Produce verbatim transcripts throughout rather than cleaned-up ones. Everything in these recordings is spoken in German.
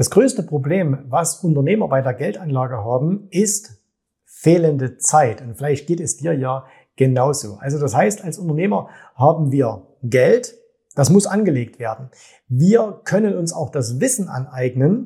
Das größte Problem, was Unternehmer bei der Geldanlage haben, ist fehlende Zeit. Und vielleicht geht es dir ja genauso. Also das heißt, als Unternehmer haben wir Geld, das muss angelegt werden. Wir können uns auch das Wissen aneignen,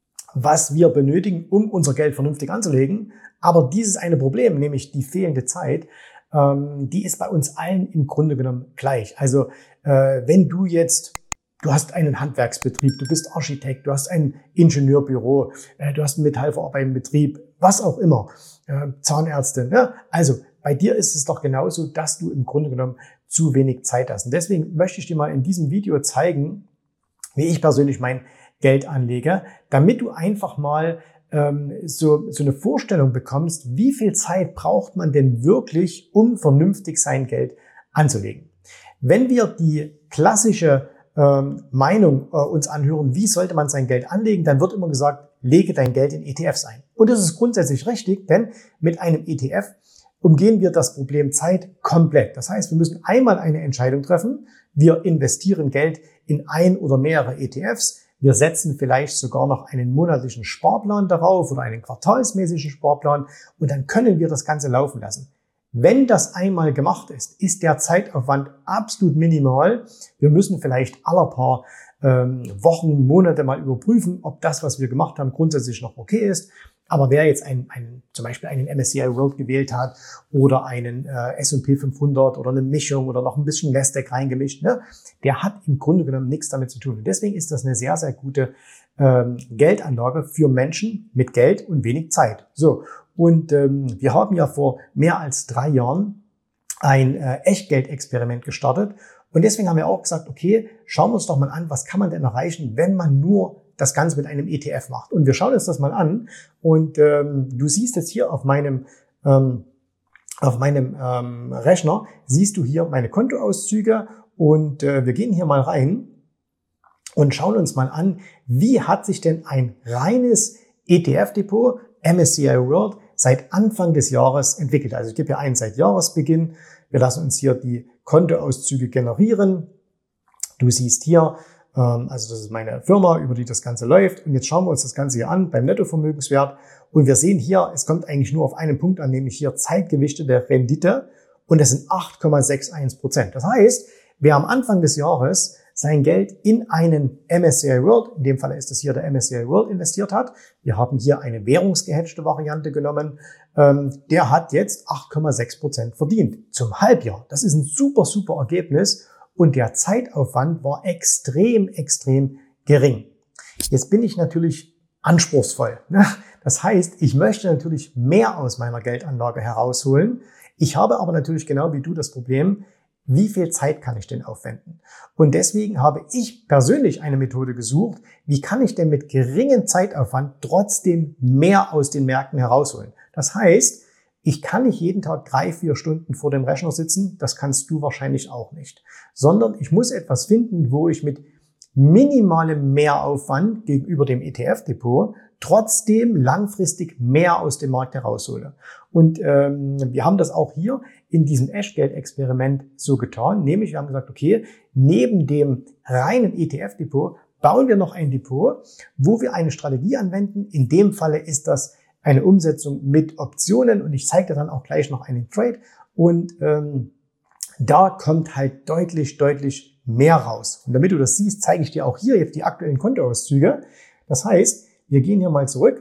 was wir benötigen, um unser Geld vernünftig anzulegen. Aber dieses eine Problem, nämlich die fehlende Zeit, ähm, die ist bei uns allen im Grunde genommen gleich. Also äh, wenn du jetzt, du hast einen Handwerksbetrieb, du bist Architekt, du hast ein Ingenieurbüro, äh, du hast einen metallverarbeitenden Betrieb, was auch immer, äh, Zahnärztin. Ja? Also bei dir ist es doch genauso, dass du im Grunde genommen zu wenig Zeit hast. Und deswegen möchte ich dir mal in diesem Video zeigen, wie ich persönlich mein Geld anlege, damit du einfach mal ähm, so, so eine Vorstellung bekommst, wie viel Zeit braucht man denn wirklich, um vernünftig sein Geld anzulegen. Wenn wir die klassische ähm, Meinung äh, uns anhören, wie sollte man sein Geld anlegen, dann wird immer gesagt, lege dein Geld in E T Fs ein. Und das ist grundsätzlich richtig, denn mit einem E T F umgehen wir das Problem Zeit komplett. Das heißt, wir müssen einmal eine Entscheidung treffen. Wir investieren Geld in ein oder mehrere E T Fs. Wir setzen vielleicht sogar noch einen monatlichen Sparplan darauf oder einen quartalsmäßigen Sparplan und dann können wir das Ganze laufen lassen. Wenn das einmal gemacht ist, ist der Zeitaufwand absolut minimal. Wir müssen vielleicht alle paar ähm, Wochen, Monate mal überprüfen, ob das, was wir gemacht haben, grundsätzlich noch okay ist. Aber wer jetzt ein, ein, zum Beispiel einen M S C I World gewählt hat oder einen äh, S und P fünfhundert oder eine Mischung oder noch ein bisschen Nasdaq reingemischt, ne, der hat im Grunde genommen nichts damit zu tun. Und deswegen ist das eine sehr, sehr gute ähm, Geldanlage für Menschen mit Geld und wenig Zeit. So, und ähm, wir haben ja vor mehr als drei Jahren ein äh, Echtgeldexperiment gestartet. Und deswegen haben wir auch gesagt, okay, schauen wir uns doch mal an, was kann man denn erreichen, wenn man nur das Ganze mit einem E T F macht. Und wir schauen uns das mal an. Und ähm, du siehst jetzt hier auf meinem ähm, auf meinem ähm, Rechner, siehst du hier meine Kontoauszüge. Und äh, wir gehen hier mal rein und schauen uns mal an, wie hat sich denn ein reines E T F-Depot, M S C I World, seit Anfang des Jahres entwickelt. Also ich gebe hier einen seit Jahresbeginn. Wir lassen uns hier die Kontoauszüge generieren. Du siehst hier, also das ist meine Firma, über die das Ganze läuft. Und jetzt schauen wir uns das Ganze hier an beim Nettovermögenswert. Und wir sehen hier, es kommt eigentlich nur auf einen Punkt an, nämlich hier zeitgewichtete Rendite. Und das sind acht Komma einundsechzig Prozent. Das heißt, wer am Anfang des Jahres sein Geld in einen M S C I World, in dem Fall ist es hier der M S C I World, investiert hat, wir haben hier eine währungsgehatchte Variante genommen, der hat jetzt acht Komma sechs Prozent verdient zum Halbjahr. Das ist ein super, super Ergebnis. Und der Zeitaufwand war extrem, extrem gering. Jetzt bin ich natürlich anspruchsvoll. Das heißt, ich möchte natürlich mehr aus meiner Geldanlage herausholen. Ich habe aber natürlich genau wie du das Problem, wie viel Zeit kann ich denn aufwenden? Und deswegen habe ich persönlich eine Methode gesucht, wie kann ich denn mit geringem Zeitaufwand trotzdem mehr aus den Märkten herausholen? Das heißt, ich kann nicht jeden Tag drei, vier Stunden vor dem Rechner sitzen, das kannst du wahrscheinlich auch nicht, sondern ich muss etwas finden, wo ich mit minimalem Mehraufwand gegenüber dem E T F-Depot trotzdem langfristig mehr aus dem Markt heraushole. Und ähm, wir haben das auch hier in diesem Echtgeld-Experiment so getan, nämlich wir haben gesagt, okay, neben dem reinen E T F-Depot bauen wir noch ein Depot, wo wir eine Strategie anwenden. In dem Falle ist das eine Umsetzung mit Optionen und ich zeige dir dann auch gleich noch einen Trade und ähm, da kommt halt deutlich, deutlich mehr raus. Und damit du das siehst, zeige ich dir auch hier jetzt die aktuellen Kontoauszüge. Das heißt, wir gehen hier mal zurück,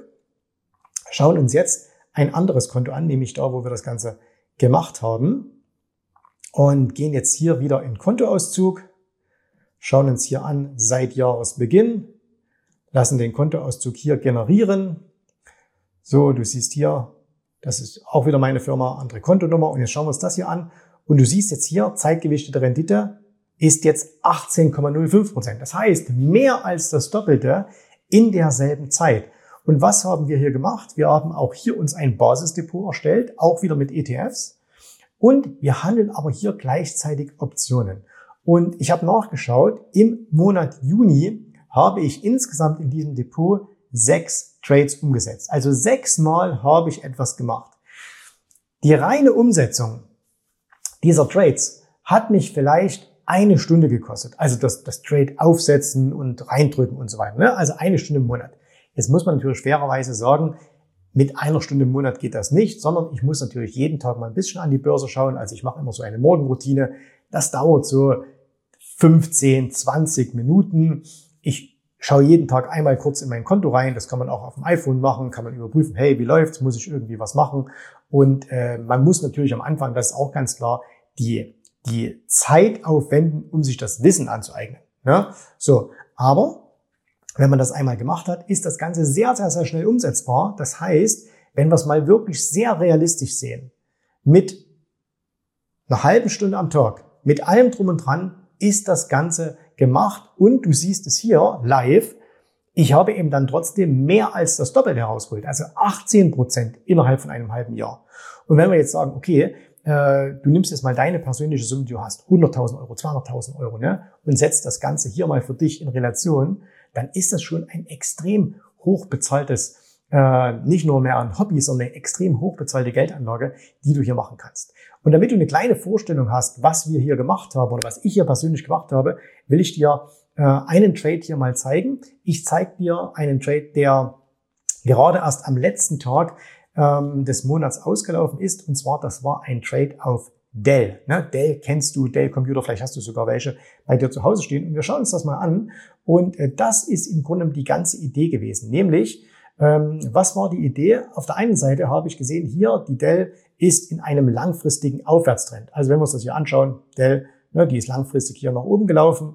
schauen uns jetzt ein anderes Konto an, nämlich da, wo wir das Ganze gemacht haben und gehen jetzt hier wieder in Kontoauszug, schauen uns hier an seit Jahresbeginn, lassen den Kontoauszug hier generieren. So, du siehst hier, das ist auch wieder meine Firma, andere Kontonummer und jetzt schauen wir uns das hier an und du siehst jetzt hier, zeitgewichtete Rendite ist jetzt achtzehn Komma null fünf Prozent. Das heißt, mehr als das Doppelte in derselben Zeit. Und was haben wir hier gemacht? Wir haben auch hier uns ein Basisdepot erstellt, auch wieder mit E T Fs und wir handeln aber hier gleichzeitig Optionen. Und ich habe nachgeschaut, im Monat Juni habe ich insgesamt in diesem Depot sechs Trades umgesetzt. Also sechsmal habe ich etwas gemacht. Die reine Umsetzung dieser Trades hat mich vielleicht eine Stunde gekostet. Also das, das Trade aufsetzen und reindrücken und so weiter. Ne? Also eine Stunde im Monat. Jetzt muss man natürlich fairerweise sagen, mit einer Stunde im Monat geht das nicht, sondern ich muss natürlich jeden Tag mal ein bisschen an die Börse schauen. Also ich mache immer so eine Morgenroutine. Das dauert so fünfzehn, zwanzig Minuten. Ich schaue jeden Tag einmal kurz in mein Konto rein. Das kann man auch auf dem iPhone machen, kann man überprüfen, hey, wie läuft's? Muss ich irgendwie was machen? Und äh, man muss natürlich am Anfang, das ist auch ganz klar, die, die Zeit aufwenden, um sich das Wissen anzueignen. Ja? So, aber wenn man das einmal gemacht hat, ist das Ganze sehr, sehr, sehr schnell umsetzbar. Das heißt, wenn wir es mal wirklich sehr realistisch sehen, mit einer halben Stunde am Tag, mit allem drum und dran, ist das Ganze gemacht. Und du siehst es hier live. Ich habe eben dann trotzdem mehr als das Doppelte herausgeholt, also achtzehn Prozent innerhalb von einem halben Jahr. Und wenn wir jetzt sagen, okay, äh, du nimmst jetzt mal deine persönliche Summe, die du hast, hunderttausend Euro, zweihunderttausend Euro, ne, und setzt das Ganze hier mal für dich in Relation, dann ist das schon ein extrem hochbezahltes, äh, nicht nur mehr ein Hobby, sondern eine extrem hochbezahlte Geldanlage, die du hier machen kannst. Und damit du eine kleine Vorstellung hast, was wir hier gemacht haben oder was ich hier persönlich gemacht habe, will ich dir äh, einen Trade hier mal zeigen. Ich zeige dir einen Trade, der gerade erst am letzten Tag ähm, des Monats ausgelaufen ist. Und zwar, das war ein Trade auf Dell. Ne? Dell kennst du, Dell Computer, vielleicht hast du sogar welche bei dir zu Hause stehen. Und wir schauen uns das mal an. Und äh, das ist im Grunde die ganze Idee gewesen. Nämlich, ähm, was war die Idee? Auf der einen Seite habe ich gesehen, hier, die Dell ist in einem langfristigen Aufwärtstrend. Also wenn wir uns das hier anschauen, Dell, ne, die ist langfristig hier nach oben gelaufen.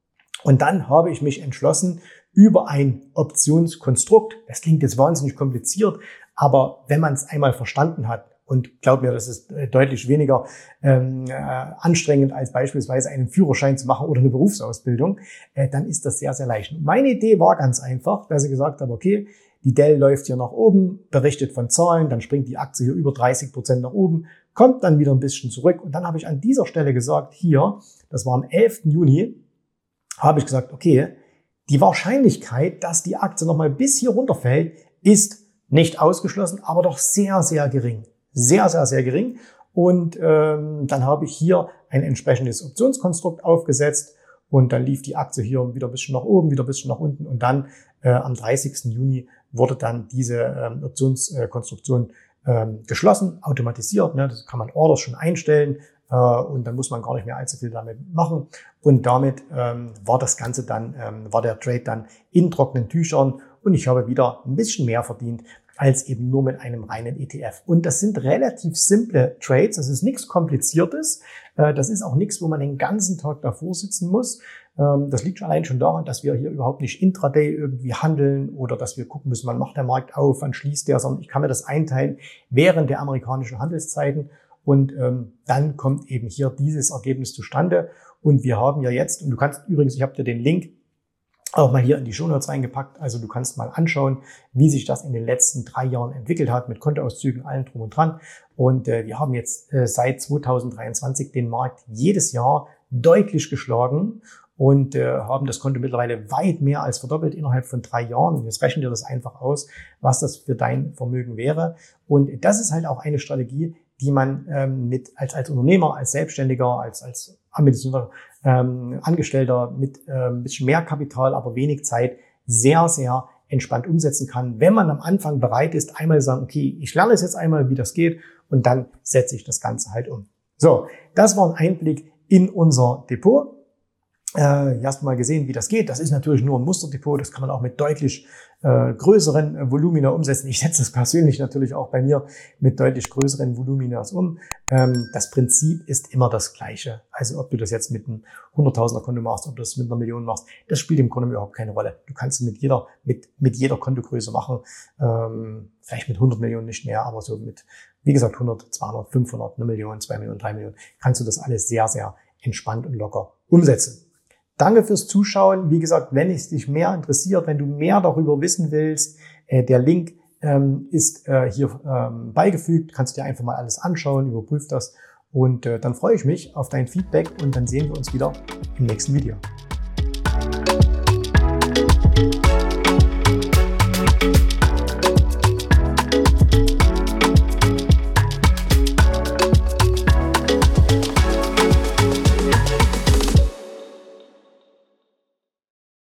Und dann habe ich mich entschlossen, über ein Optionskonstrukt, das klingt jetzt wahnsinnig kompliziert, aber wenn man es einmal verstanden hat, und glaub mir, das ist deutlich weniger ähm, äh, anstrengend, als beispielsweise einen Führerschein zu machen oder eine Berufsausbildung, äh, dann ist das sehr, sehr leicht. Und meine Idee war ganz einfach, dass ich gesagt habe, okay, die Dell läuft hier nach oben, berichtet von Zahlen, dann springt die Aktie hier über dreißig Prozent nach oben, kommt dann wieder ein bisschen zurück. Und dann habe ich an dieser Stelle gesagt, hier, das war am elften Juni, habe ich gesagt, okay, die Wahrscheinlichkeit, dass die Aktie nochmal bis hier runterfällt, ist nicht ausgeschlossen, aber doch sehr, sehr gering. Sehr, sehr, sehr gering. Und ähm, dann habe ich hier ein entsprechendes Optionskonstrukt aufgesetzt und dann lief die Aktie hier wieder ein bisschen nach oben, wieder ein bisschen nach unten und dann äh, am dreißigsten Juni wurde dann diese ähm, Optionskonstruktion ähm, geschlossen, automatisiert. Ne? Das kann man Orders schon einstellen äh, und dann muss man gar nicht mehr allzu viel damit machen. Und damit ähm, war das Ganze dann, ähm, war der Trade dann in trockenen Tüchern und ich habe wieder ein bisschen mehr verdient als eben nur mit einem reinen E T F. Und das sind relativ simple Trades, das ist nichts Kompliziertes, das ist auch nichts, wo man den ganzen Tag davor sitzen muss. Das liegt allein schon daran, dass wir hier überhaupt nicht intraday irgendwie handeln oder dass wir gucken müssen, wann macht der Markt auf, wann schließt der, sondern ich kann mir das einteilen während der amerikanischen Handelszeiten und ähm, dann kommt eben hier dieses Ergebnis zustande und wir haben ja jetzt, und du kannst übrigens, ich habe dir den Link auch mal hier in die Shownotes reingepackt. Also du kannst mal anschauen, wie sich das in den letzten drei Jahren entwickelt hat mit Kontoauszügen, allem drum und dran. Und äh, wir haben jetzt äh, seit zweitausenddreiundzwanzig den Markt jedes Jahr deutlich geschlagen und äh, haben das Konto mittlerweile weit mehr als verdoppelt innerhalb von drei Jahren. Und jetzt rechnen wir das einfach aus, was das für dein Vermögen wäre. Und das ist halt auch eine Strategie, die man ähm, mit als als Unternehmer, als Selbstständiger, als als ambitionierter ähm, Angestellter mit ähm, ein bisschen mehr Kapital, aber wenig Zeit sehr, sehr entspannt umsetzen kann, wenn man am Anfang bereit ist, einmal sagen, okay, ich lerne es jetzt einmal, wie das geht und dann setze ich das Ganze halt um. So, das war ein Einblick in unser Depot. Äh, hier hast du mal gesehen, wie das geht. Das ist natürlich nur ein Musterdepot. Das kann man auch mit deutlich äh, größeren äh, Volumina umsetzen. Ich setze das persönlich natürlich auch bei mir mit deutlich größeren Voluminas um. Ähm, das Prinzip ist immer das Gleiche. Also ob du das jetzt mit einem hunderttausender Konto machst, ob du das mit einer Million machst, das spielt im Grunde überhaupt keine Rolle. Du kannst es mit jeder, mit, mit jeder Kontogröße machen. Ähm, vielleicht mit hundert Millionen nicht mehr, aber so mit, wie gesagt, hundert, zweihundert, fünfhundert, eine Million, zwei Millionen, drei Millionen, kannst du das alles sehr, sehr entspannt und locker umsetzen. Danke fürs Zuschauen. Wie gesagt, wenn es dich mehr interessiert, wenn du mehr darüber wissen willst, äh, der Link ähm, ist äh, hier ähm, beigefügt. Kannst du dir einfach mal alles anschauen, überprüf das und äh, dann freue ich mich auf dein Feedback und dann sehen wir uns wieder im nächsten Video.